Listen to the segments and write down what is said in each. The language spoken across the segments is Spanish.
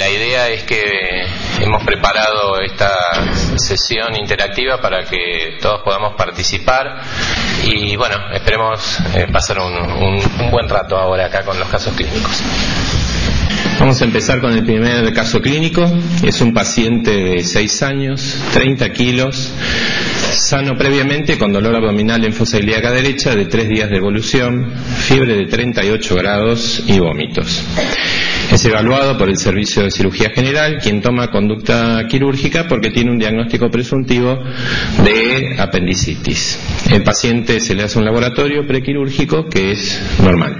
la idea es que hemos preparado esta sesión interactiva para que todos podamos participar y bueno, esperemos pasar un buen rato ahora acá con los casos clínicos. Vamos a empezar con el primer caso clínico. Es un paciente de 6 años, 30 kilos, sano previamente, con dolor abdominal en fosa ilíaca derecha de 3 días de evolución, fiebre de 38 grados y vómitos. Es evaluado por el Servicio de Cirugía General, quien toma conducta quirúrgica porque tiene un diagnóstico presuntivo de apendicitis. El paciente se le hace un laboratorio prequirúrgico que es normal.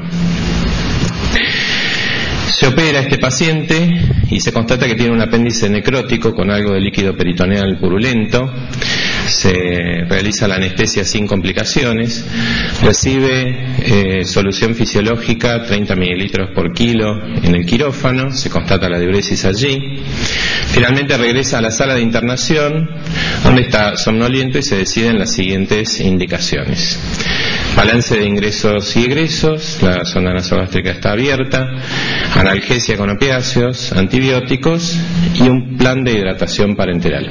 Se opera a este paciente y se constata que tiene un apéndice necrótico con algo de líquido peritoneal purulento. Se realiza la anestesia sin complicaciones. Recibe solución fisiológica 30 mililitros por kilo en el quirófano. Se constata la diuresis allí. Finalmente regresa a la sala de internación, donde está somnoliento y se deciden las siguientes indicaciones: balance de ingresos y egresos, la zona nasogástrica está abierta, analgesia con opiáceos, antibióticos y un plan de hidratación parenteral.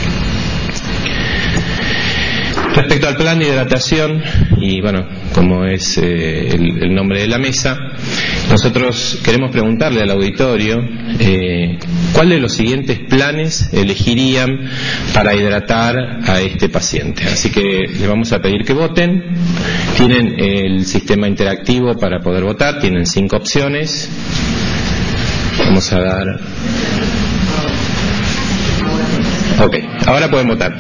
Respecto al plan de hidratación, y bueno, como es el nombre de la mesa, nosotros queremos preguntarle al auditorio cuál de los siguientes planes elegirían para hidratar a este paciente. Así que le vamos a pedir que voten. Tienen el sistema interactivo para poder votar, tienen 5 opciones. Vamos a dar... Ok, ahora pueden votar.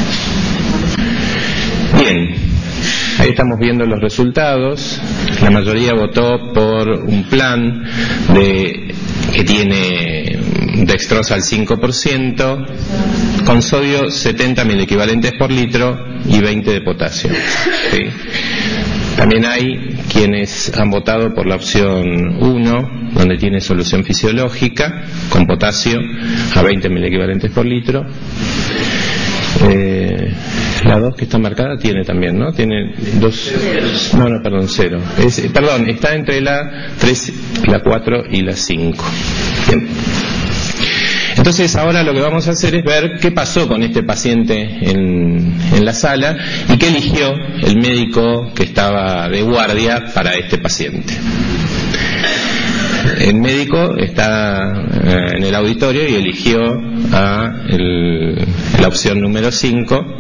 Bien, ahí estamos viendo los resultados. La mayoría votó por un plan que tiene dextrosa al 5%, con sodio 70 milequivalentes por litro y 20 de potasio. ¿Sí? También hay quienes han votado por la opción 1, donde tiene solución fisiológica con potasio a 20 milequivalentes por litro. La 2 que está marcada tiene también, ¿no? Tiene 2... No, perdón, 0. Está entre la 3, la 4 y la 5. Bien. Entonces ahora lo que vamos a hacer es ver qué pasó con este paciente en la sala y qué eligió el médico que estaba de guardia para este paciente. El médico está en el auditorio y eligió la opción número 5.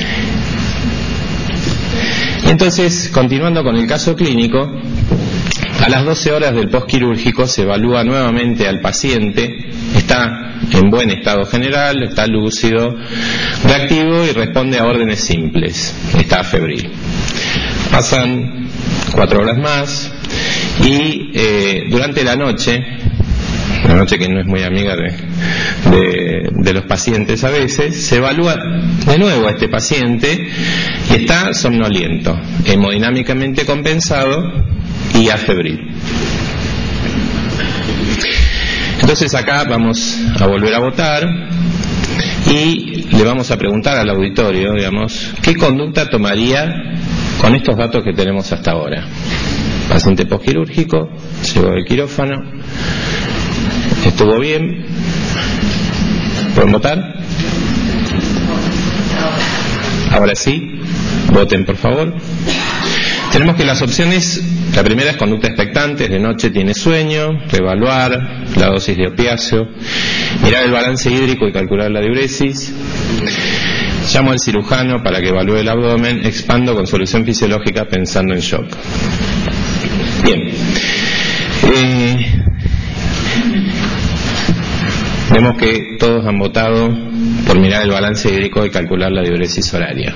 Y entonces, continuando con el caso clínico, a las 12 horas del postquirúrgico se evalúa nuevamente al paciente. Está en buen estado general, está lúcido, reactivo y responde a órdenes simples. Está febril. Pasan 4 horas más y durante la noche que no es muy amiga de los pacientes a veces, se evalúa de nuevo a este paciente y está somnoliento, hemodinámicamente compensado y afebril. Entonces acá vamos a volver a votar y le vamos a preguntar al auditorio, digamos, ¿qué conducta tomaría con estos datos que tenemos hasta ahora? Paciente postquirúrgico, llegó del quirófano, estuvo bien. ¿Pueden votar? Ahora sí, voten por favor. Tenemos que las opciones, la primera es conducta expectante, de noche tiene sueño, reevaluar la dosis de opiáceo, mirar el balance hídrico y calcular la diuresis, llamo al cirujano para que evalúe el abdomen, expando con solución fisiológica pensando en shock. Bien. Vemos que todos han votado por mirar el balance hídrico y calcular la diuresis horaria.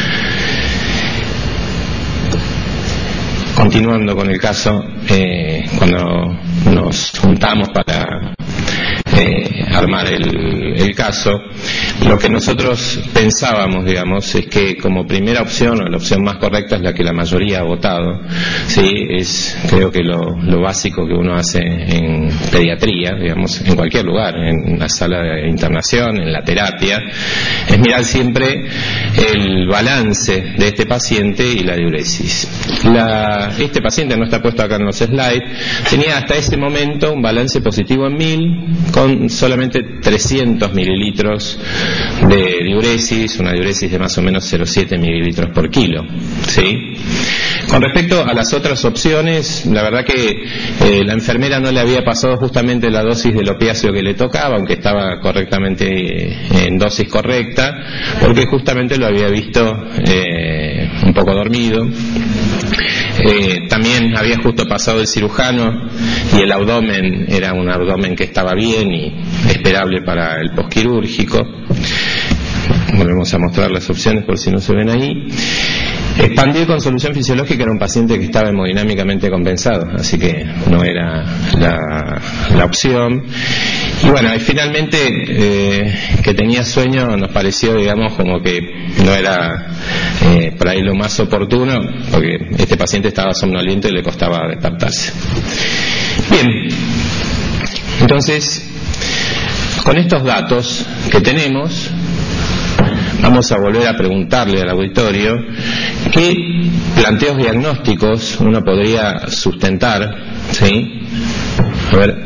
Continuando con el caso, cuando nos juntamos para armar el caso, lo que nosotros pensábamos, digamos, es que como primera opción, o la opción más correcta, es la que la mayoría ha votado, ¿sí? Es, creo que lo básico que uno hace en pediatría, digamos, en cualquier lugar, en la sala de internación, en la terapia, es mirar siempre el balance de este paciente y la diuresis. Este paciente, no está puesto acá en los slides, tenía hasta ese momento un balance positivo en 1000, con solamente 300 mililitros de diuresis, una diuresis de más o menos 0,7 mililitros por kilo, ¿sí? Con respecto a las otras opciones, la verdad que la enfermera no le había pasado justamente la dosis del opiáceo que le tocaba, aunque estaba correctamente en dosis correcta, porque justamente lo había visto un poco dormido. También había justo pasado el cirujano y el abdomen era un abdomen que estaba bien y esperable para el posquirúrgico. Volvemos a mostrar las opciones por si no se ven ahí. Expandir con solución fisiológica era un paciente que estaba hemodinámicamente compensado, así que no era la opción. Y bueno, y finalmente que tenía sueño nos pareció, digamos, como que no era por ahí lo más oportuno, porque este paciente estaba somnoliento y le costaba despertarse. Bien, entonces, con estos datos que tenemos, vamos a volver a preguntarle al auditorio qué planteos diagnósticos uno podría sustentar, ¿sí? A ver,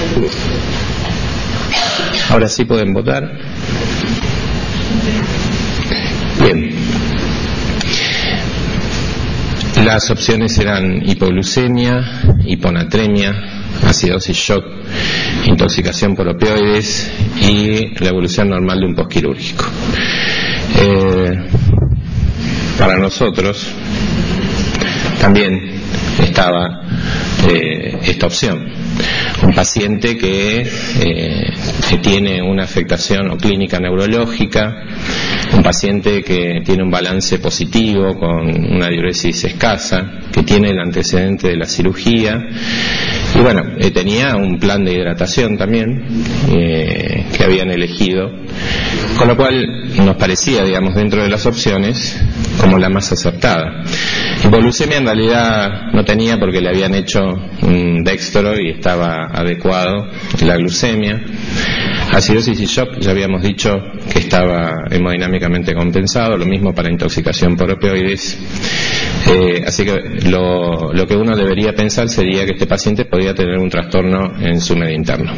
ahora sí pueden votar. Bien. Las opciones eran hipoglucemia, hiponatremia, acidosis shock, intoxicación por opioides y la evolución normal de un posquirúrgico. Para nosotros también estaba esta opción: un paciente que tiene una afectación o clínica neurológica, un paciente que tiene un balance positivo con una diuresis escasa, que tiene el antecedente de la cirugía y bueno, tenía un plan de hidratación también que habían elegido, con lo cual nos parecía, digamos, dentro de las opciones como la más acertada. Hipoglucemia en realidad no tenía, porque le habían hecho un dextro y estaba adecuado la glucemia. Acidosis y shock ya habíamos dicho que estaba hemodinámicamente compensado, lo mismo para intoxicación por opioides. Así que lo que uno debería pensar sería que este paciente podía tener un trastorno en su medio interno.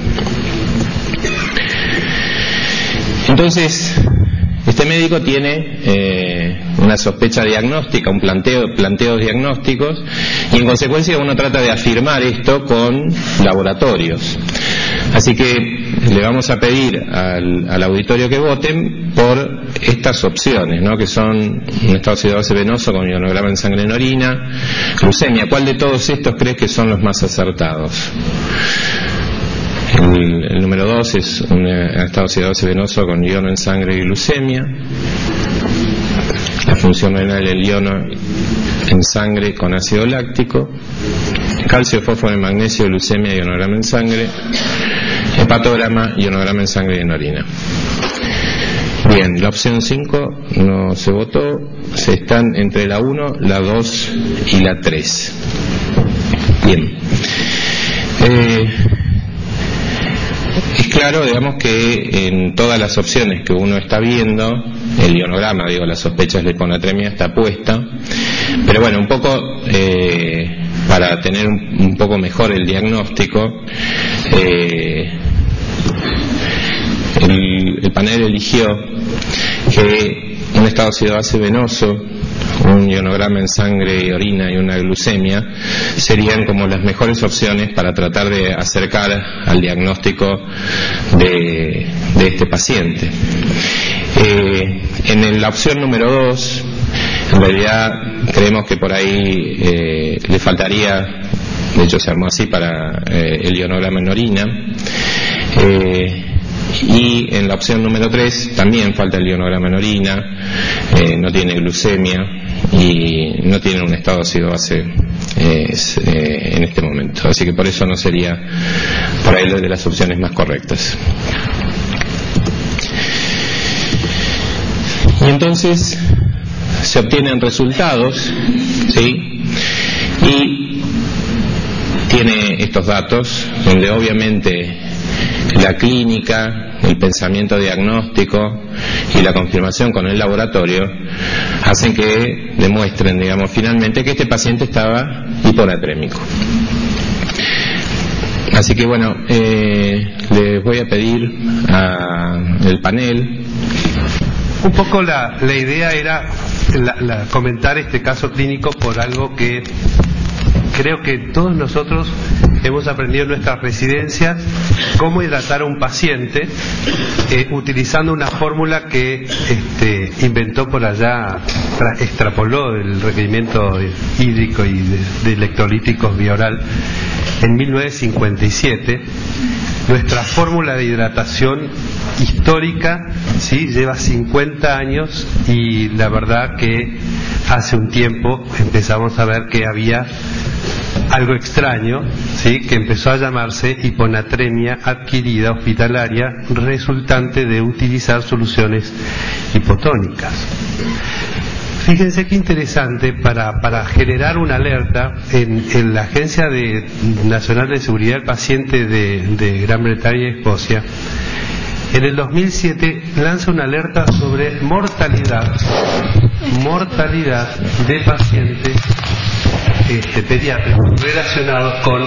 Entonces, este médico tiene una sospecha diagnóstica, un planteos diagnósticos, y en consecuencia uno trata de afirmar esto con laboratorios. Así que le vamos a pedir al auditorio que voten por estas opciones, ¿no? Que son un estado acidoso venoso con ionograma en sangre en orina, glucemia. ¿Cuál de todos estos crees que son los más acertados? El número 2 es un estado acidoso venoso con iono en sangre y glucemia. La función renal del iono en sangre con ácido láctico. Calcio, fósforo y magnesio, glucemia, ionograma en sangre. Hepatograma, ionograma en sangre y en orina. Bien, la opción 5 no se votó. Se están entre la 1, la 2 y la 3. Bien. Es claro, digamos, que en todas las opciones que uno está viendo, el ionograma, la sospecha de la hiponatremia está puesta, pero bueno, un poco para tener un poco mejor el diagnóstico, el panel eligió que un estado acidoso venoso, un ionograma en sangre y orina y una glucemia serían como las mejores opciones para tratar de acercar al diagnóstico de este paciente. En la opción número 2, en realidad creemos que por ahí le faltaría, de hecho se armó así para el ionograma en orina, y en la opción número 3 también falta el ionograma en orina, no tiene glucemia y no tiene un estado acidoso en este momento. Así que por eso no sería por ahí de las opciones más correctas. Y entonces se obtienen resultados, ¿sí? Y tiene estos datos donde obviamente la clínica, el pensamiento diagnóstico y la confirmación con el laboratorio hacen que demuestren, digamos, finalmente que este paciente estaba hiponatrémico. Así que bueno, les voy a pedir al panel. Un poco la idea era comentar este caso clínico por algo que creo que todos nosotros hemos aprendido en nuestras residencias, cómo hidratar a un paciente utilizando una fórmula que inventó por allá, extrapoló el requerimiento hídrico y de electrolíticos vía oral en 1957. Nuestra fórmula de hidratación histórica, ¿sí?, lleva 50 años y la verdad que hace un tiempo empezamos a ver que había algo extraño, ¿sí?, que empezó a llamarse hiponatremia adquirida hospitalaria resultante de utilizar soluciones hipotónicas. Fíjense qué interesante, para generar una alerta en la Agencia Nacional de Seguridad del Paciente de Gran Bretaña y Escocia, en el 2007 lanza una alerta sobre mortalidad de pacientes pediátricos relacionados con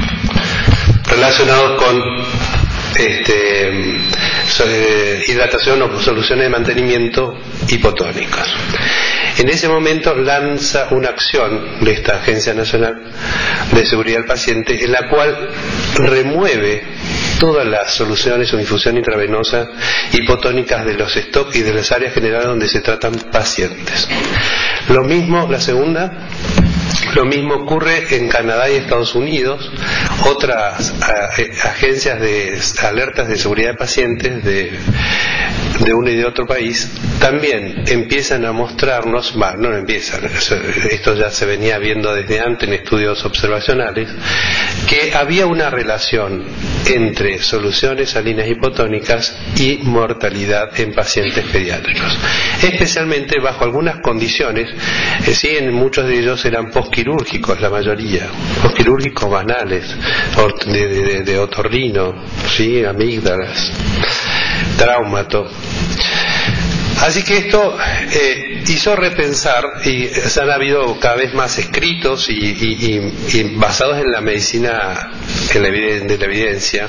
hidratación o soluciones de mantenimiento hipotónicas. En ese momento lanza una acción de esta Agencia Nacional de Seguridad del Paciente en la cual remueve todas las soluciones o infusión intravenosa hipotónicas de los stocks y de las áreas generales donde se tratan pacientes. Lo mismo, la segunda, lo mismo ocurre en Canadá y Estados Unidos. Otras agencias de alertas de seguridad de pacientes de uno y de otro país también empiezan a mostrarnos, esto ya se venía viendo desde antes en estudios observacionales, que había una relación entre soluciones salinas hipotónicas y mortalidad en pacientes pediátricos, especialmente bajo algunas condiciones. En muchos de ellos eran postquirúrgicos, la mayoría postquirúrgicos banales, de otorrino, ¿sí?, amígdalas, traumato. Así que esto hizo repensar, y se han habido cada vez más escritos y basados en la medicina, de la evidencia.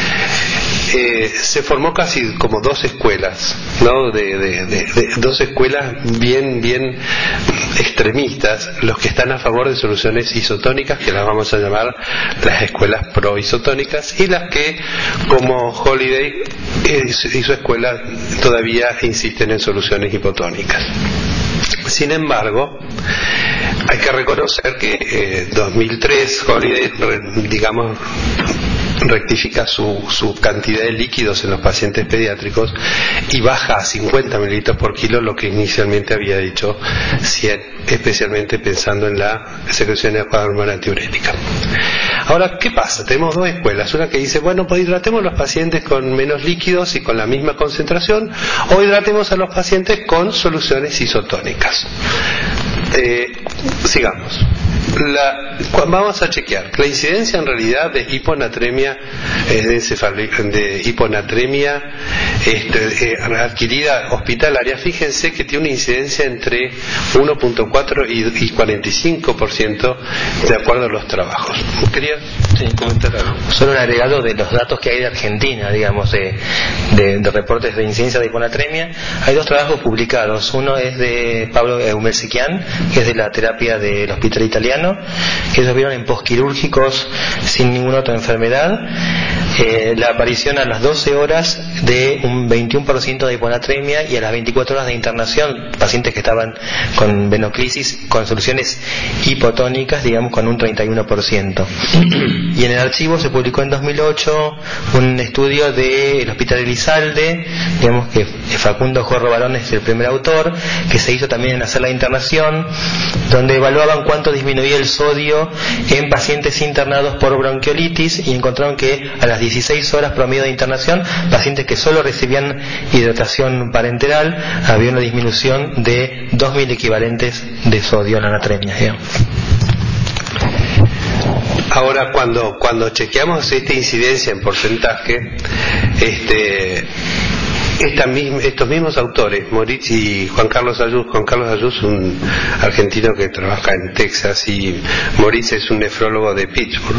Se formó casi como dos escuelas, ¿no? De dos escuelas bien extremistas, los que están a favor de soluciones isotónicas, que las vamos a llamar las escuelas pro-isotónicas, y las que, como Holiday y su escuela, todavía insisten en soluciones hipotónicas. Sin embargo, hay que reconocer que 2003 Holiday, rectifica su cantidad de líquidos en los pacientes pediátricos y baja a 50 mililitros por kilo, lo que inicialmente había dicho 100, especialmente pensando en la secreción de la hormona antiurética. Ahora, ¿qué pasa? Tenemos dos escuelas, una que dice, bueno, pues hidratemos a los pacientes con menos líquidos y con la misma concentración, o hidratemos a los pacientes con soluciones isotónicas. Sigamos. Vamos a chequear la incidencia en realidad de hiponatremia, de hiponatremia adquirida hospitalaria. Fíjense que tiene una incidencia entre 1.4 y 45% de acuerdo a los trabajos. ¿Querías comentar algo? Solo un agregado de los datos que hay de Argentina, digamos, de reportes de incidencia de hiponatremia. Hay dos trabajos publicados. Uno es de Pablo Eumelsequian, que es de la terapia del hospital italiano, que ellos vieron en postquirúrgicos sin ninguna otra enfermedad la aparición a las 12 horas de un 21% de hiponatremia y a las 24 horas de internación, pacientes que estaban con venoclisis con soluciones hipotónicas, digamos, con un 31%. Y en el archivo se publicó en 2008 un estudio del Hospital Elizalde, digamos, que Facundo Jorro Barón es el primer autor, que se hizo también en la sala de internación, donde evaluaban cuánto disminuía disminuye el sodio en pacientes internados por bronquiolitis, y encontraron que a las 16 horas promedio de internación, pacientes que solo recibían hidratación parenteral, había una disminución de 2.000 equivalentes de sodio en la anatremia, digamos. Ahora, cuando chequeamos esta incidencia en porcentaje, estos mismos autores, Moritz y Juan Carlos Ayús, un argentino que trabaja en Texas, y Moritz es un nefrólogo de Pittsburgh,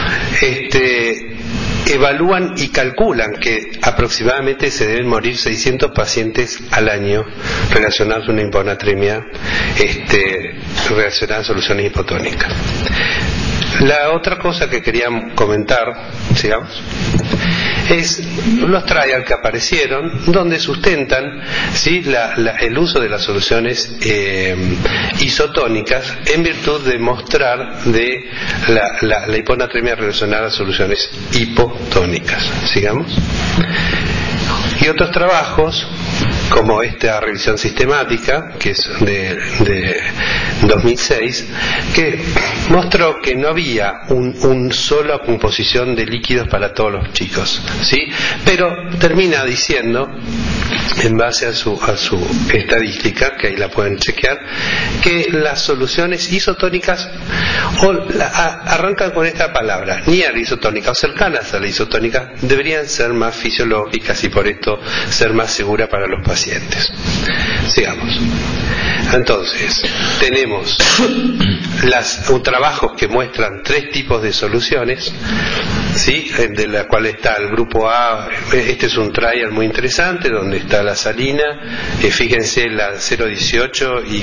evalúan y calculan que aproximadamente se deben morir 600 pacientes al año relacionados a una hiponatremia relacionada a soluciones hipotónicas. La otra cosa que quería comentar, sigamos, es los trials que aparecieron donde sustentan, ¿sí?, el uso de las soluciones isotónicas en virtud de mostrar de la hiponatremia relacionada a soluciones hipotónicas. Sigamos. Y otros trabajos, como esta revisión sistemática, que es de 2006, que mostró que no había una sola composición de líquidos para todos los chicos, ¿sí? Pero termina diciendo, en base a su estadística, que ahí la pueden chequear, que las soluciones isotónicas arrancan con esta palabra, near isotónica o cercanas a la isotónica, deberían ser más fisiológicas y por esto ser más seguras para los pacientes. Sigamos. Entonces, tenemos trabajos que muestran 3 tipos de soluciones, ¿sí?, de la cual está el grupo A. Este es un trial muy interesante donde está la salina, fíjense la 0,18 y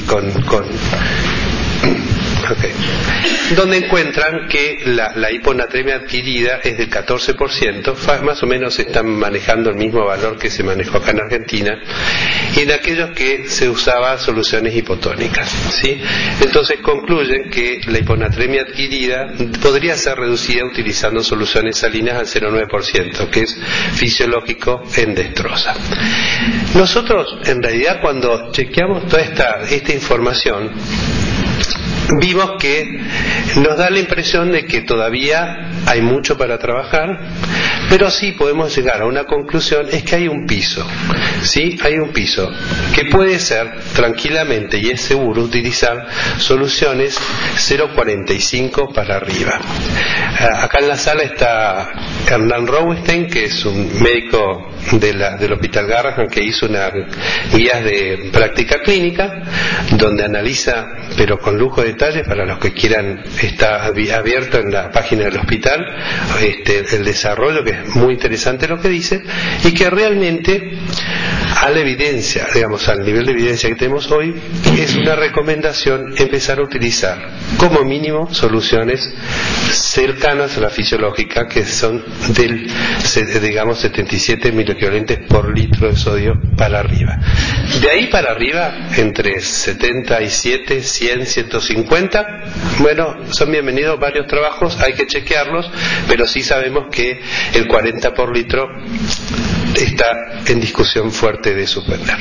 donde encuentran que la hiponatremia adquirida es del 14%, más o menos están manejando el mismo valor que se manejó acá en Argentina, y en aquellos que se usaba soluciones hipotónicas, ¿sí? Entonces concluyen que la hiponatremia adquirida podría ser reducida utilizando soluciones salinas al 0,9%, que es fisiológico en destroza. Nosotros, en realidad, cuando chequeamos toda esta información, vimos que nos da la impresión de que todavía hay mucho para trabajar, pero sí podemos llegar a una conclusión, es que hay un piso, ¿sí? Hay un piso que puede ser tranquilamente, y es seguro utilizar soluciones 0,45 para arriba. Acá en la sala está Hernán Raubenstein, que es un médico del Hospital Garrahan, que hizo unas guías de práctica clínica donde analiza, pero con lujo de detalles, para los que quieran, está abierto en la página del hospital el desarrollo, que es muy interesante lo que dice, y que realmente a la evidencia, digamos, al nivel de evidencia que tenemos hoy, es una recomendación empezar a utilizar como mínimo soluciones cercanas a la fisiológica, que son del, digamos, 77 miliequivalentes por litro de sodio para arriba. De ahí para arriba, entre 77, 100, 150, bueno, son bienvenidos varios trabajos, hay que chequearlos, pero sí sabemos que el 40 por litro está en discusión fuerte de suspender.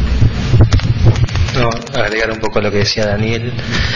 No, agregar un poco a lo que decía Daniel,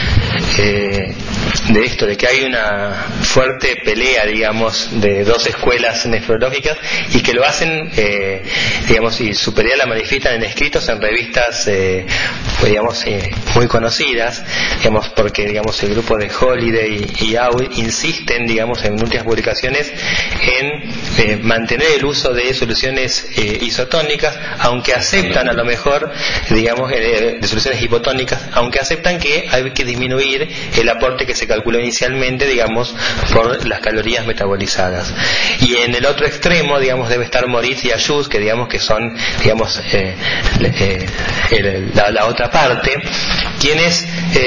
de esto, de que hay una fuerte pelea, digamos, de dos escuelas nefrológicas, y que lo hacen, digamos, y su pelea la manifiestan en escritos en revistas, digamos, muy conocidas, digamos, porque, digamos, el grupo de Holiday y Aui insisten, digamos, en últimas publicaciones en mantener el uso de soluciones isotónicas, aunque aceptan a lo mejor, digamos, de soluciones hipotónicas, aunque aceptan que hay que disminuir el aporte que se calculó inicialmente, digamos, por las calorías metabolizadas. Y en el otro extremo, digamos, debe estar Moritz y Ayús, que digamos que son, digamos, la otra parte, quienes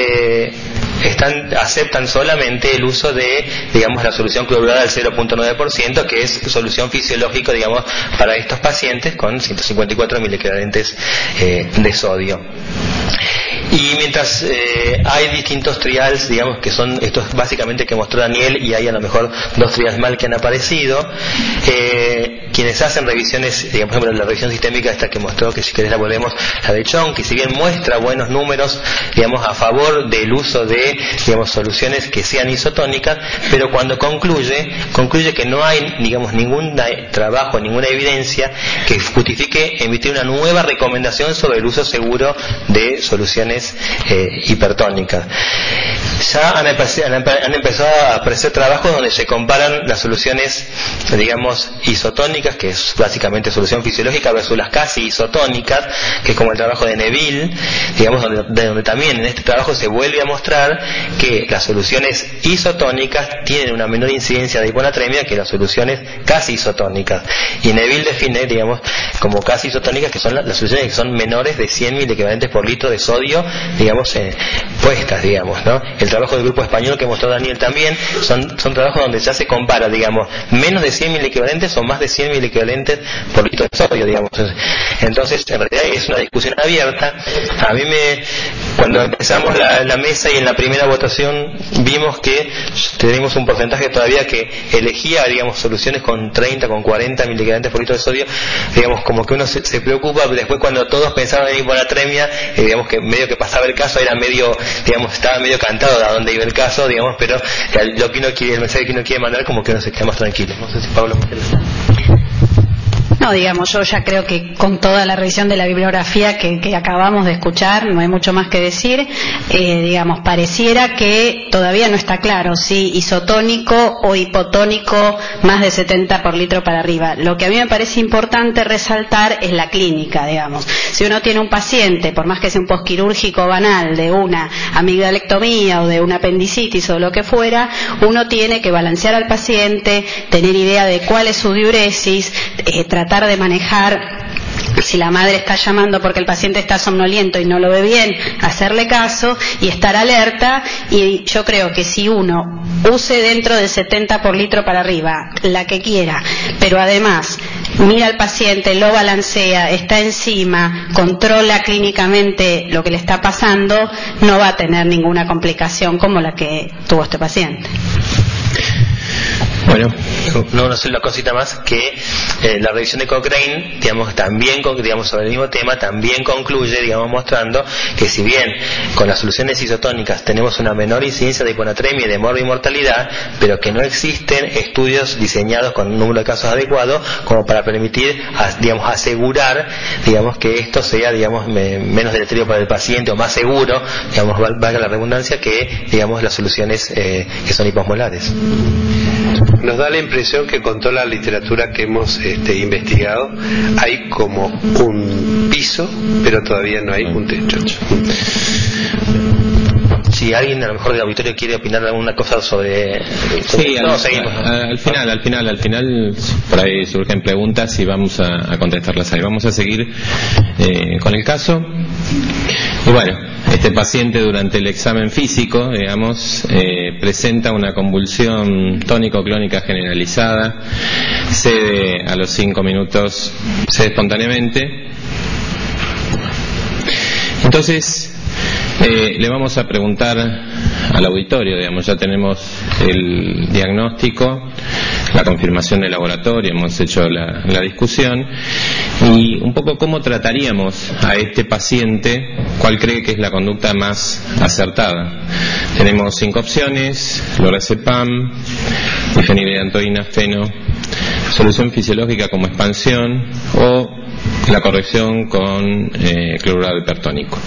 aceptan solamente el uso de, digamos, la solución clorurada del 0,9%, que es solución fisiológica, digamos, para estos pacientes con 154 miliequivalentes de sodio. Y mientras hay distintos trials, digamos, que son estos básicamente que mostró Daniel, y hay a lo mejor 2 trials mal que han aparecido, quienes hacen revisiones, digamos, por ejemplo, la revisión sistémica esta que mostró, que si querés la volvemos, la de Chong, que si bien muestra buenos números, digamos, a favor del uso de, digamos, soluciones que sean isotónicas, pero cuando concluye que no hay, digamos, ningún trabajo, ninguna evidencia que justifique emitir una nueva recomendación sobre el uso seguro de soluciones hipertónicas. Ya han empezado a aparecer trabajos donde se comparan las soluciones, digamos, isotónicas, que es básicamente solución fisiológica, versus las casi isotónicas, que es como el trabajo de Neville, digamos, donde también en este trabajo se vuelve a mostrar que las soluciones isotónicas tienen una menor incidencia de hiponatremia que las soluciones casi isotónicas. Y Neville define, digamos, como casi isotónicas que son las soluciones que son menores de 100 miliquivalentes por litro de sodio, digamos, puestas, digamos, ¿no? El trabajo del grupo español que mostró Daniel también son trabajos donde ya se compara, digamos, menos de 100 miliquivalentes o más de 100 miliquivalentes por litro de sodio, digamos. Entonces, en realidad es una discusión abierta. A mí cuando empezamos la mesa y en la primera votación vimos que tenemos un porcentaje todavía que elegía, digamos, soluciones con 30, con 40 miliquivalentes por litro de sodio, digamos, como que uno se preocupa, pero después cuando todos pensaban en hiponatremia, digamos que medio que pasaba el caso, era medio, digamos, estaba medio cantado a dónde iba el caso, digamos, pero lo que uno quiere, el mensaje que uno quiere mandar, como que uno se queda más tranquilo. No sé si Pablo. No, digamos, yo ya creo que con toda la revisión de la bibliografía que acabamos de escuchar, no hay mucho más que decir. Digamos, pareciera que todavía no está claro si isotónico o hipotónico más de 70 por litro para arriba. Lo que a mí me parece importante resaltar es la clínica, digamos. Si uno tiene un paciente, por más que sea un posquirúrgico banal de una amigdalectomía o de una apendicitis o lo que fuera, uno tiene que balancear al paciente, tener idea de cuál es su diuresis, tratar de manejar, si la madre está llamando porque el paciente está somnoliento y no lo ve bien, hacerle caso y estar alerta. Y yo creo que si uno use dentro de 70 por litro para arriba, la que quiera, pero además mira al paciente, lo balancea, está encima, controla clínicamente lo que le está pasando, no va a tener ninguna complicación como la que tuvo este paciente. Bueno, no sé una cosita más, que la revisión de Cochrane, digamos, también, digamos, sobre el mismo tema, también concluye, digamos, mostrando que si bien con las soluciones isotónicas tenemos una menor incidencia de hiponatremia y de mortalidad, pero que no existen estudios diseñados con un número de casos adecuado como para permitir, digamos, asegurar, digamos, que esto sea, digamos, menos deleterio para el paciente o más seguro, digamos, valga la redundancia, que, digamos, las soluciones que son hiposmolares. Nos da la impresión que con toda la literatura que hemos investigado hay como un piso, pero todavía no hay un techo. Si alguien a lo mejor del auditorio quiere opinar alguna cosa sobre sí, seguimos. Al final por ahí surgen preguntas y vamos a contestarlas ahí. Vamos a seguir con el caso. Y bueno, este paciente durante el examen físico, digamos, presenta una convulsión tónico-clónica generalizada, cede a los 5 minutos, cede espontáneamente. Entonces, le vamos a preguntar al auditorio, digamos, ya tenemos el diagnóstico, la confirmación del laboratorio, hemos hecho la discusión, y un poco cómo trataríamos a este paciente, cuál cree que es la conducta más acertada. Tenemos 5 opciones: lorazepam, difeniledantoína, feno, solución fisiológica como expansión o la corrección con cloruro hipertónico.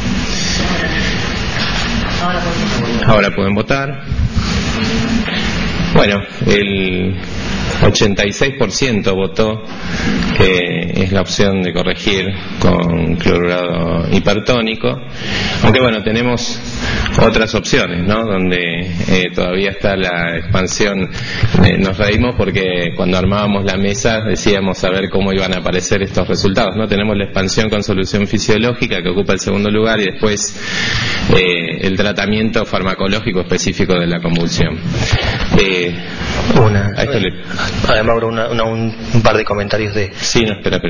Ahora pueden votar. Bueno, el 86% votó que es la opción de corregir con cloruro hipertónico, aunque bueno, tenemos otras opciones, ¿no? Donde todavía está la expansión. Nos reímos porque cuando armábamos la mesa decíamos a ver cómo iban a aparecer estos resultados, ¿no? Tenemos la expansión con solución fisiológica que ocupa el segundo lugar, y después el tratamiento farmacológico específico de la convulsión. Además, un par de comentarios de... Sí, no, espera.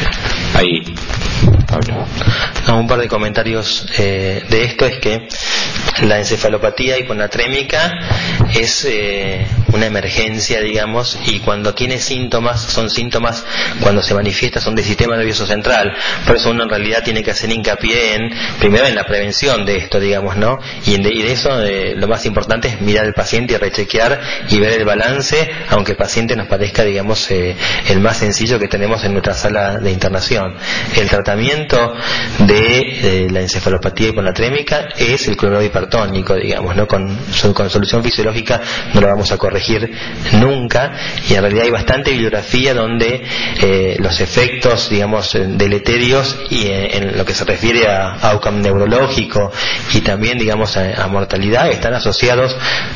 Ahí. Un par de comentarios de esto es que la encefalopatía hiponatrémica es una emergencia, digamos, y cuando tiene síntomas, son síntomas cuando se manifiesta, son del sistema nervioso central. Por eso uno en realidad tiene que hacer hincapié primero en la prevención de esto, digamos, ¿no? Y de eso lo más importante es mirar al paciente y rechequear y ver el balance, aunque el paciente nos parezca, digamos, el más sencillo que tenemos en nuestra sala de internación. El tratamiento de la encefalopatía hiponatrémica es el cloruro hipertónico, digamos, ¿no? Con solución fisiológica no lo vamos a corregir nunca, y en realidad hay bastante bibliografía donde los efectos, digamos, deleterios y en lo que se refiere a outcome neurológico y también, digamos, a mortalidad están asociados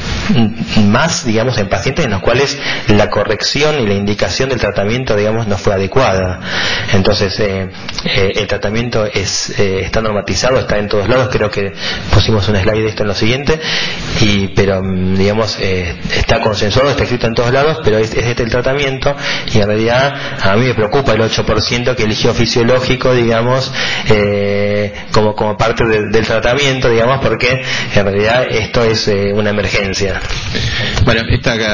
más, digamos, en pacientes en los cuales la corrección y la indicación del tratamiento, digamos, no fue adecuada. Entonces el tratamiento está normatizado, está en todos lados. Creo que pusimos un slide de esto en lo siguiente, pero digamos está consensuado, está escrito en todos lados, pero es este el tratamiento, y en realidad a mí me preocupa el 8% que eligió fisiológico, digamos, como parte del tratamiento, digamos, porque en realidad esto es una emergencia. Bueno,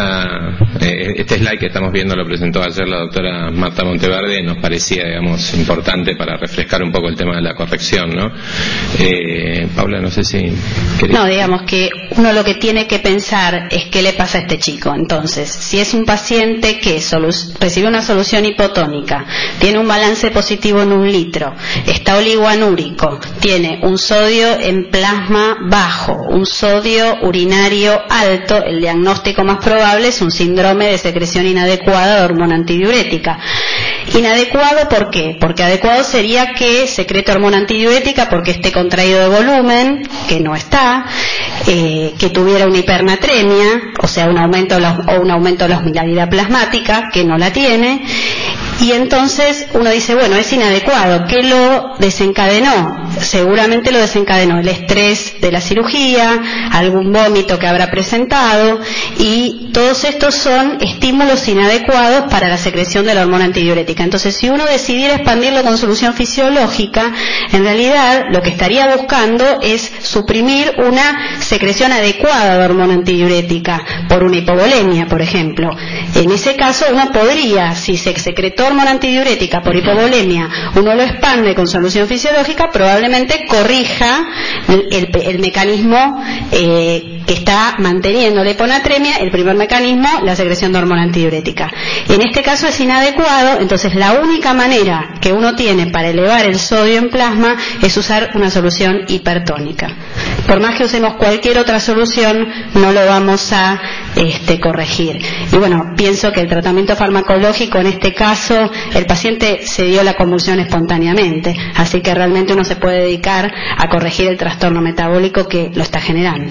este slide que estamos viendo lo presentó ayer la doctora Marta Monteverde, nos parecía, digamos, importante para refrescar un poco el tema de la corrección, ¿no? Paula, no sé si querés... No, digamos que uno lo que tiene que pensar es qué le pasa a este chico. Entonces, si es un paciente que recibe una solución hipotónica, tiene un balance positivo en 1 litro, está oligoanúrico, tiene un sodio en plasma bajo, un sodio urinario alto, el diagnóstico más probable es un síndrome de secreción inadecuada de hormona antidiurética. Inadecuado, ¿por qué? Porque adecuado sería que secrete hormona antidiurética porque esté contraído de volumen, que no está, que tuviera una hipernatremia, o sea, un aumento de la osmolaridad plasmática, que no la tiene. Y entonces uno dice, bueno, es inadecuado. ¿Qué lo desencadenó? Seguramente lo desencadenó el estrés de la cirugía, algún vómito que habrá presentado, y todos estos son estímulos inadecuados para la secreción de la hormona antidiurética. Entonces, si uno decidiera expandirlo con solución fisiológica, en realidad lo que estaría buscando es suprimir una secreción adecuada de hormona antidiurética por una hipovolemia, por ejemplo. En ese caso uno podría, si se secretó hormona antidiurética por hipovolemia, uno lo expande con solución fisiológica, probablemente corrija el mecanismo que está manteniendo la hiponatremia, el primer mecanismo, la secreción de hormona antidiurética. En este caso es inadecuado, entonces la única manera que uno tiene para elevar el sodio en plasma es usar una solución hipertónica. Por más que usemos cualquier otra solución, no lo vamos a corregir. Y bueno, pienso que el tratamiento farmacológico, en este caso, el paciente se dio la convulsión espontáneamente, así que realmente uno se puede dedicar a corregir el trastorno metabólico que lo está generando.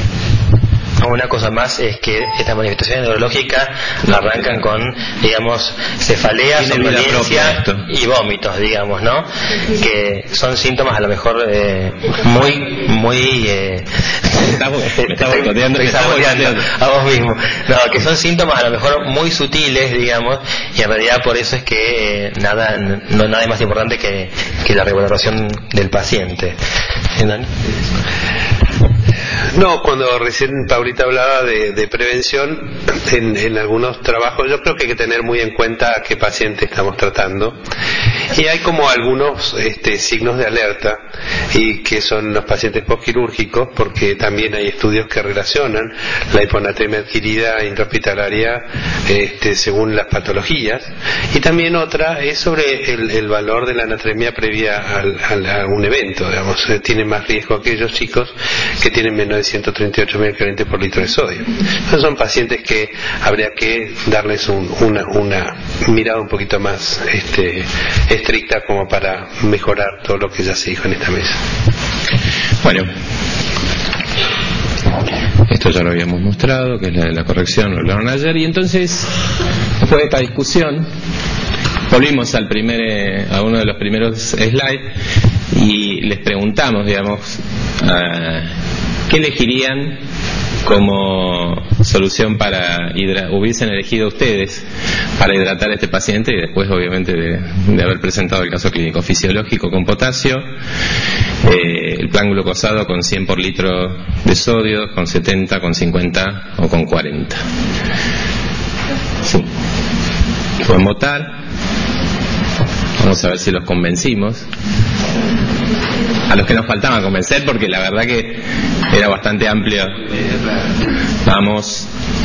Una cosa más es que estas manifestaciones neurológicas arrancan con, digamos, cefalea, somnolencia y vómitos, digamos, ¿no? Que son síntomas a lo mejor muy me está boicoteando a vos mismo. No, que son síntomas a lo mejor muy sutiles, digamos, y en realidad por eso es que nada es más importante que la revaloración del paciente. ¿Dani? No, cuando recién Paulita hablaba de prevención, en algunos trabajos yo creo que hay que tener muy en cuenta a qué paciente estamos tratando, y hay como algunos signos de alerta, y que son los pacientes postquirúrgicos, porque también hay estudios que relacionan la hiponatremia adquirida intrahospitalaria según las patologías, y también otra es sobre el valor de la anatremia previa a un evento, digamos. Tiene más riesgo aquellos chicos que tienen menos de 138 mg por litro de sodio. Entonces son pacientes que habría que darles una mirada un poquito más estricta, como para mejorar todo lo que ya se dijo en esta mesa. Bueno, esto ya lo habíamos mostrado, que es la corrección, lo hablaron ayer, y entonces, después de esta discusión, volvimos a uno de los primeros slides y les preguntamos, digamos, ¿qué elegirían como solución hubiesen elegido ustedes para hidratar a este paciente? Y después, obviamente, de haber presentado el caso clínico fisiológico con potasio, el plan glucosado con 100 por litro de sodio, con 70, con 50 o con 40. Sí. Pueden votar. Vamos a ver si los convencimos. A los que nos faltaba convencer, porque la verdad que era bastante amplio. Vamos.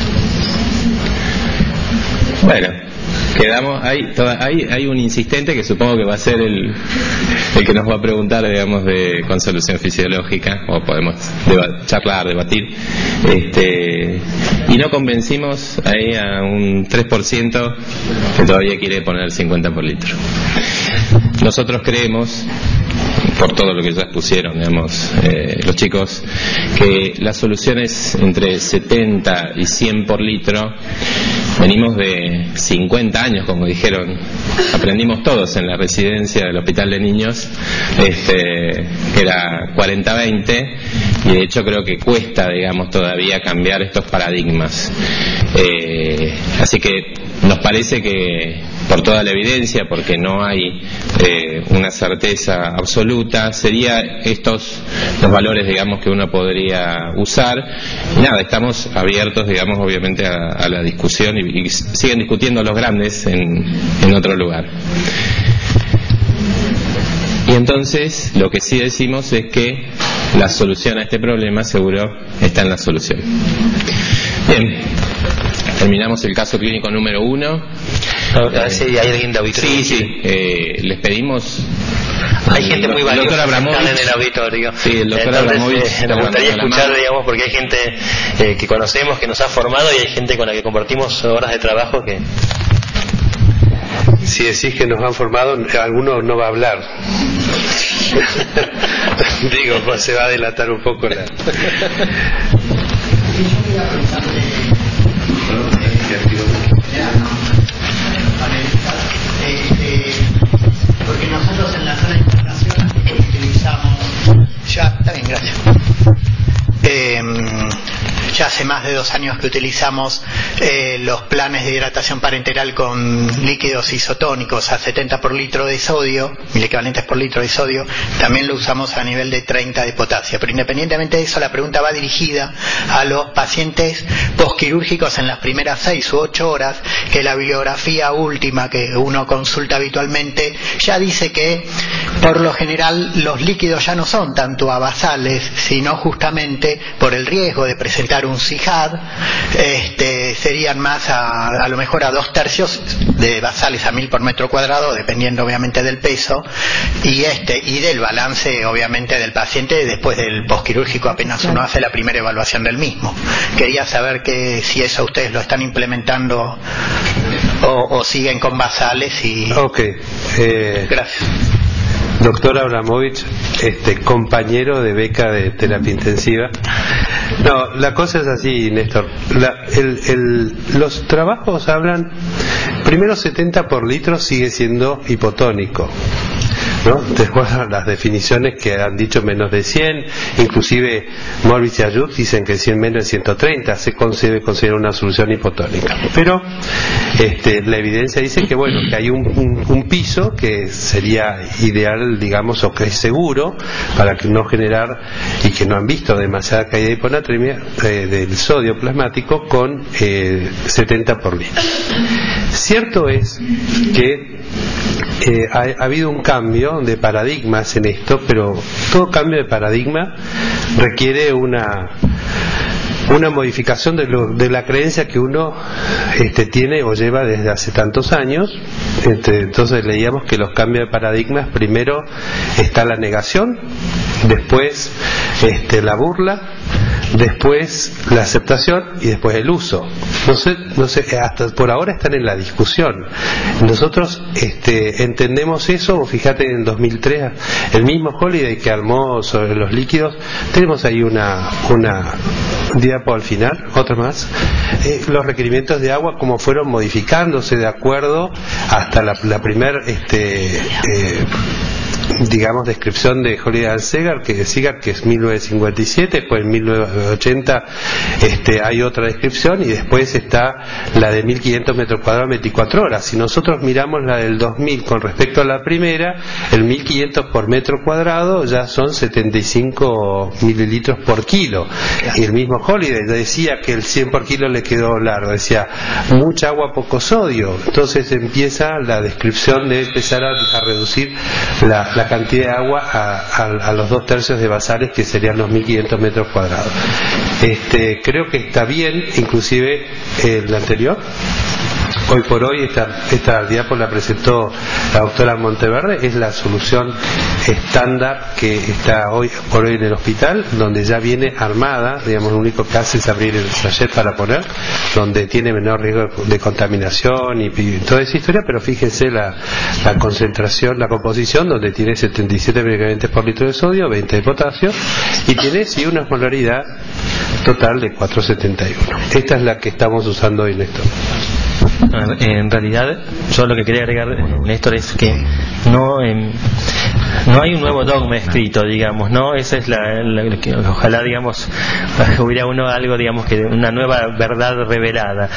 Bueno, quedamos hay un insistente que supongo que va a ser el que nos va a preguntar, digamos, con solución fisiológica, o podemos charlar, debatir, y no convencimos ahí a un 3% que todavía quiere poner 50 por litro. Nosotros creemos, por todo lo que ya expusieron, digamos, los chicos, que las soluciones entre 70 y 100 por litro, venimos de 50 años, como dijeron, aprendimos todos en la residencia del Hospital de Niños, que era 40-20, y de hecho creo que cuesta, digamos, todavía cambiar estos paradigmas. Así que nos parece que, por toda la evidencia, porque no hay una certeza absoluta, sería estos los valores, digamos, que uno podría usar. Y nada, estamos abiertos, digamos, obviamente a la discusión, y siguen discutiendo los grandes en otro lugar. Y entonces lo que sí decimos es que la solución a este problema seguro está en la solución. Bien, terminamos el caso clínico número 1. A ver si hay alguien de auditorio. Sí. Les pedimos. Hay gente muy valiosa en el auditorio. Sí, el doctor Abramovich. Nos gustaría escuchar, digamos, porque hay gente que conocemos, que nos ha formado, y hay gente con la que compartimos horas de trabajo que... Si decís que nos han formado, alguno no va a hablar. Digo, pues se va a delatar un poco la... Porque nosotros en la zona de internación utilizamos, ya, está bien, gracias. Ya hace más de 2 años que utilizamos los planes de hidratación parenteral con líquidos isotónicos a 70 por litro de sodio, 1000 equivalentes por litro de sodio. También lo usamos a nivel de 30 de potasio. Pero independientemente de eso, la pregunta va dirigida a los pacientes posquirúrgicos en las primeras 6 u 8 horas, que la bibliografía última que uno consulta habitualmente ya dice que por lo general los líquidos ya no son tanto a basales, sino justamente por el riesgo de presentar un CIJAD, serían más a lo mejor a 2/3 de basales a 1000 por metro cuadrado, dependiendo obviamente del peso y del balance obviamente del paciente después del posquirúrgico, apenas uno hace la primera evaluación del mismo. Quería saber si eso ustedes lo están implementando o siguen con basales y... Gracias. Doctor Abramovich, compañero de beca de terapia intensiva. No, la cosa es así, Néstor. Los trabajos hablan, primero 70 por litro sigue siendo hipotónico, ¿no? Después las definiciones que han dicho menos de 100, inclusive Morbitz y Ayud dicen que 100 menos de 130 se considera una solución hipotónica. Pero la evidencia dice que bueno, que hay un piso que sería ideal, digamos, o que es seguro para que no generar, y que no han visto demasiada caída de hiponatremia del sodio plasmático con 70 por litro. Cierto es que ha habido un cambio de paradigmas en esto, pero todo cambio de paradigma requiere una modificación de la creencia que uno tiene o lleva desde hace tantos años. Entonces leíamos que los cambios de paradigmas, primero está la negación, después la burla, después la aceptación y después el uso. No sé, hasta por ahora están en la discusión. Nosotros entendemos eso. Fíjate, en 2003 el mismo Holiday que armó sobre los líquidos, tenemos ahí una diapo al final, otra más, los requerimientos de agua, como fueron modificándose de acuerdo hasta la primer digamos, descripción de Holiday Segar, que es 1957, después en 1980 hay otra descripción, y después está la de 1500 metros cuadrados 24 horas. Si nosotros miramos la del 2000 con respecto a la primera, el 1500 por metro cuadrado ya son 75 mililitros por kilo, y el mismo Holiday decía que el 100 por kilo le quedó largo, decía mucha agua, poco sodio. Entonces empieza la descripción de empezar a reducir la cantidad de agua a los 2/3 de basales, que serían los 1500 metros cuadrados. Creo que está bien, inclusive el anterior. Hoy por hoy esta diapo la presentó la doctora Monteverde, es la solución estándar que está hoy por hoy en el hospital, donde ya viene armada, digamos, lo único que hace es abrir el sachet para poner, donde tiene menor riesgo de contaminación y toda esa historia, pero fíjense la concentración, la composición, donde tiene 77 miligramos por litro de sodio, 20 de potasio, y tiene sí una osmolaridad total de 4,71. Esta es la que estamos usando hoy, Néstor. En realidad, yo lo que quería agregar, Néstor, es que no hay un nuevo dogma escrito, digamos, ¿no? Esa es que ojalá, digamos, hubiera algo, digamos, que una nueva verdad revelada.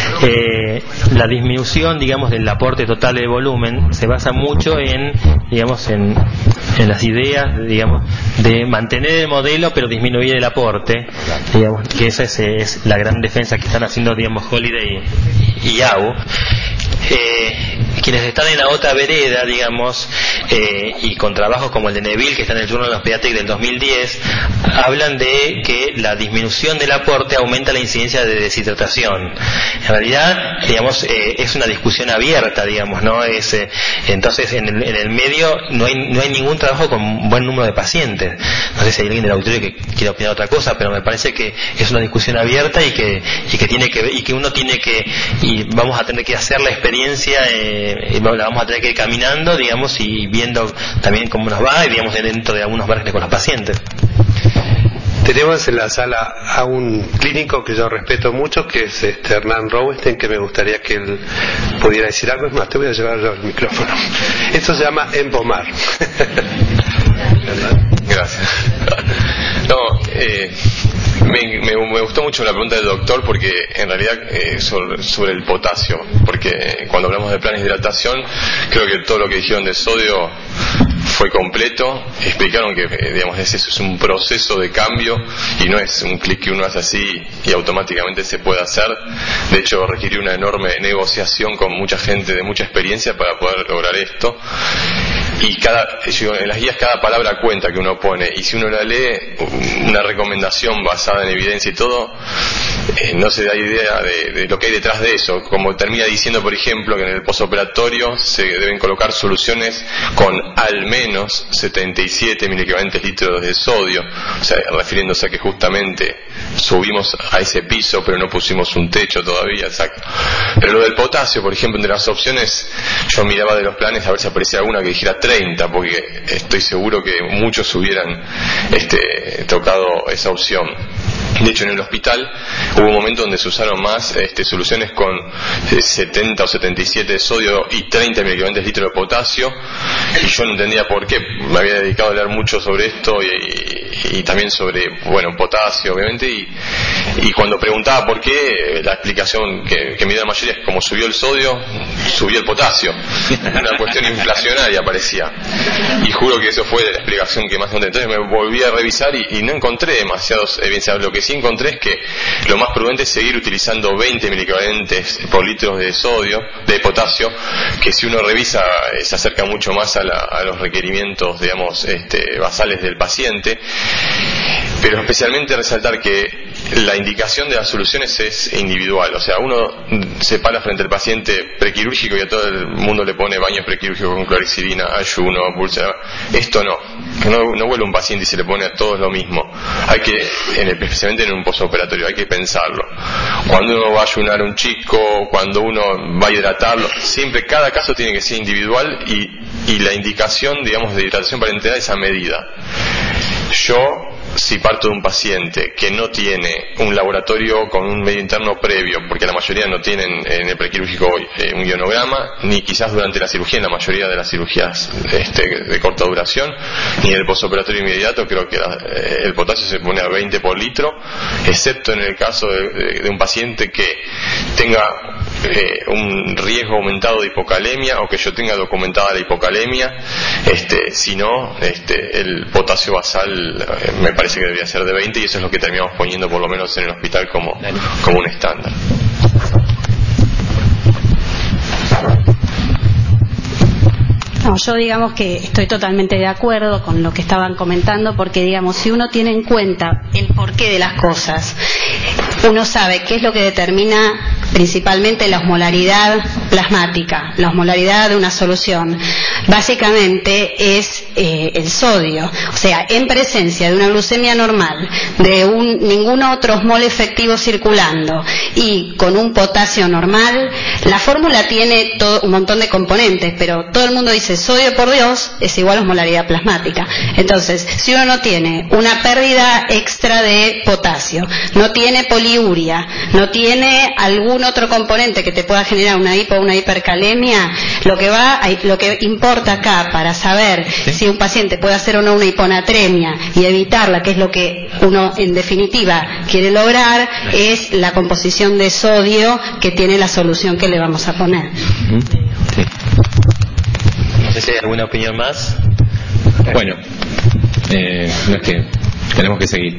La disminución, digamos, del aporte total de volumen se basa mucho en las ideas, digamos, de mantener el modelo pero disminuir el aporte, digamos, que esa es la gran defensa que están haciendo, digamos, Holiday y AU. Quienes están en la otra vereda, digamos, y con trabajos como el de Neville, que está en el Journal of Pediatrics del 2010, hablan de que la disminución del aporte aumenta la incidencia de deshidratación. En realidad, digamos, es una discusión abierta, digamos, ¿no? Entonces, en el medio no hay ningún trabajo con un buen número de pacientes. No sé si hay alguien del auditorio que quiera opinar otra cosa, pero me parece que es una discusión abierta y que tiene que ver, y que uno tiene que, y vamos a tener que hacer la experiencia, la vamos a tener que ir caminando, digamos, y viendo también cómo nos va, y digamos, dentro de algunos márgenes con los pacientes. Tenemos en la sala a un clínico que yo respeto mucho, que es Hernán Rowesten, que me gustaría que él pudiera decir algo. Es más, te voy a llevar yo el micrófono. Esto se llama empomar. Gracias. No, me gustó mucho la pregunta del doctor, porque en realidad sobre el potasio, porque cuando hablamos de planes de hidratación, creo que todo lo que dijeron de sodio fue completo. Explicaron que, digamos, eso es un proceso de cambio y no es un clic que uno hace así y automáticamente se puede hacer. De hecho, requirió una enorme negociación con mucha gente de mucha experiencia para poder lograr esto. Y en las guías cada palabra cuenta que uno pone, y si uno la lee, una recomendación basada en evidencia y todo, no se da idea de lo que hay detrás de eso. Como termina diciendo, por ejemplo, que en el posoperatorio se deben colocar soluciones con al menos 77 miligramos litros de sodio, o sea, refiriéndose a que justamente subimos a ese piso pero no pusimos un techo todavía, exacto. Pero lo del potasio, por ejemplo, entre las opciones, yo miraba de los planes a ver si aparecía alguna que dijera 30, porque estoy seguro que muchos hubieran tocado esa opción. De hecho, en el hospital hubo un momento donde se usaron más soluciones con 70 o 77 de sodio y 30 miligramos litros de potasio, y yo no entendía por qué. Me había dedicado a leer mucho sobre esto y también sobre, potasio, obviamente, y cuando preguntaba por qué, la explicación que me dio la mayoría es como subió el sodio, subió el potasio. Una cuestión inflacionaria parecía. Y juro que eso fue la explicación que más encontré. Entonces me volví a revisar y no encontré demasiados evidencias. Lo que sí encontré es que lo más prudente es seguir utilizando 20 miligramos por litro de potasio, que si uno revisa se acerca mucho más a los requerimientos, digamos, basales del paciente. Pero especialmente resaltar que la indicación de las soluciones es individual. O sea, uno se para frente al paciente prequirúrgico y a todo el mundo le pone baños prequirúrgicos con clorexidina, ayuno, pulsera. Esto no vuelve un paciente y se le pone a todos lo mismo. Hay que, especialmente en un postoperatorio, hay que pensarlo. Cuando uno va a ayunar a un chico, cuando uno va a hidratarlo, siempre cada caso tiene que ser individual, y la indicación, digamos, de hidratación parenteral es a medida. Yo si parto de un paciente que no tiene un laboratorio con un medio interno previo, porque la mayoría no tienen en el prequirúrgico un ionograma, ni quizás durante la cirugía, en la mayoría de las cirugías de corta duración, ni en el postoperatorio inmediato, creo que el potasio se pone a 20 por litro, excepto en el caso de un paciente que tenga un riesgo aumentado de hipocalemia o que yo tenga documentada la hipocalemia. Si no, el potasio basal me parece que debería ser de 20, y eso es lo que terminamos poniendo por lo menos en el hospital como un estándar. No, yo digamos que estoy totalmente de acuerdo con lo que estaban comentando, porque digamos, si uno tiene en cuenta el porqué de las cosas, uno sabe qué es lo que determina principalmente la osmolaridad plasmática, la osmolaridad de una solución. Básicamente es el sodio, o sea, en presencia de una glucemia normal, de ningún otro osmol efectivo circulando y con un potasio normal, la fórmula tiene un montón de componentes, pero todo el mundo dice sodio por Dios es igual a osmolaridad plasmática. Entonces, si uno no tiene una pérdida extra de potasio, no tiene poliuria, no tiene algún otro componente que te pueda generar una hipo o una hipercalemia, lo que importa acá para saber si un paciente puede hacer o no una hiponatremia y evitarla, que es lo que uno en definitiva quiere lograr, es la composición de sodio que tiene la solución que le vamos a poner. Sí. No sé si hay alguna opinión más. Bueno, no es que tenemos que seguir.